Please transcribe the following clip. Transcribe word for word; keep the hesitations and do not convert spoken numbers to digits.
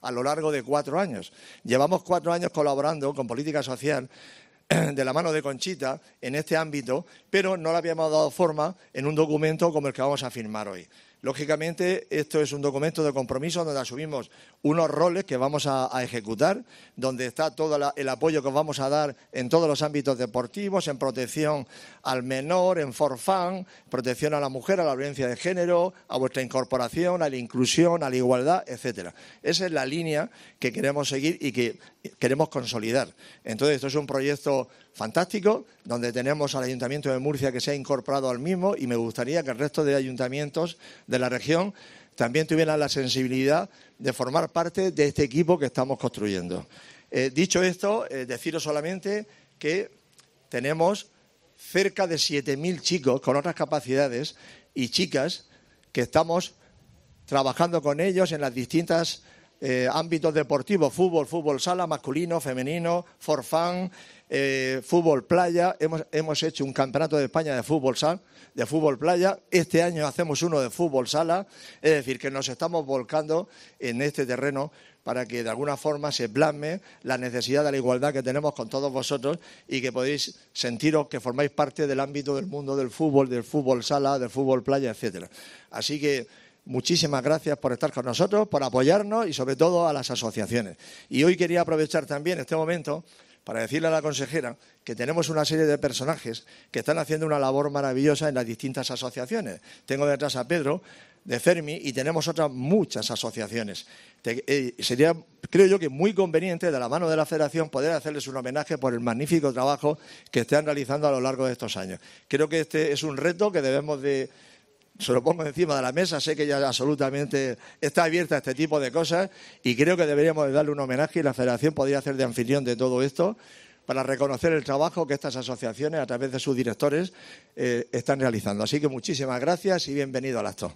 a lo largo de cuatro años. Llevamos cuatro años colaborando con Política Social de la mano de Conchita en este ámbito, pero no le habíamos dado forma en un documento como el que vamos a firmar hoy. Lógicamente, esto es un documento de compromiso donde asumimos unos roles que vamos a, a ejecutar, donde está todo la, el apoyo que os vamos a dar en todos los ámbitos deportivos, en protección al menor, en Forfan, protección a la mujer, a la violencia de género, a vuestra incorporación, a la inclusión, a la igualdad, etcétera. Esa es la línea que queremos seguir y que queremos consolidar. Entonces, esto es un proyecto fantástico, donde tenemos al Ayuntamiento de Murcia que se ha incorporado al mismo y me gustaría que el resto de ayuntamientos de la región también tuvieran la sensibilidad de formar parte de este equipo que estamos construyendo. Eh, dicho esto, eh, deciros solamente que tenemos cerca de siete mil chicos con otras capacidades y chicas que estamos trabajando con ellos en las distintas eh, ámbitos deportivos, fútbol, fútbol sala, masculino, femenino, forfán, eh, fútbol playa. Hemos, hemos hecho un campeonato de España de fútbol sala, de fútbol playa. Este año hacemos uno de fútbol sala, es decir, que nos estamos volcando en este terreno para que de alguna forma se plasme la necesidad de la igualdad que tenemos con todos vosotros y que podéis sentiros que formáis parte del ámbito del mundo del fútbol, del fútbol sala, del fútbol playa, etcétera. Así que muchísimas gracias por estar con nosotros, por apoyarnos y sobre todo a las asociaciones. Y hoy quería aprovechar también este momento para decirle a la consejera que tenemos una serie de personajes que están haciendo una labor maravillosa en las distintas asociaciones. Tengo detrás a Pedro de Fermi y tenemos otras muchas asociaciones. Te, eh, sería, creo yo, que muy conveniente de la mano de la Federación poder hacerles un homenaje por el magnífico trabajo que están realizando a lo largo de estos años. Creo que este es un reto que debemos de... Se lo pongo encima de la mesa, sé que ya absolutamente está abierta a este tipo de cosas y creo que deberíamos de darle un homenaje y la Federación podría hacer de anfitrión de todo esto para reconocer el trabajo que estas asociaciones, a través de sus directores, eh, están realizando. Así que muchísimas gracias y bienvenido al acto.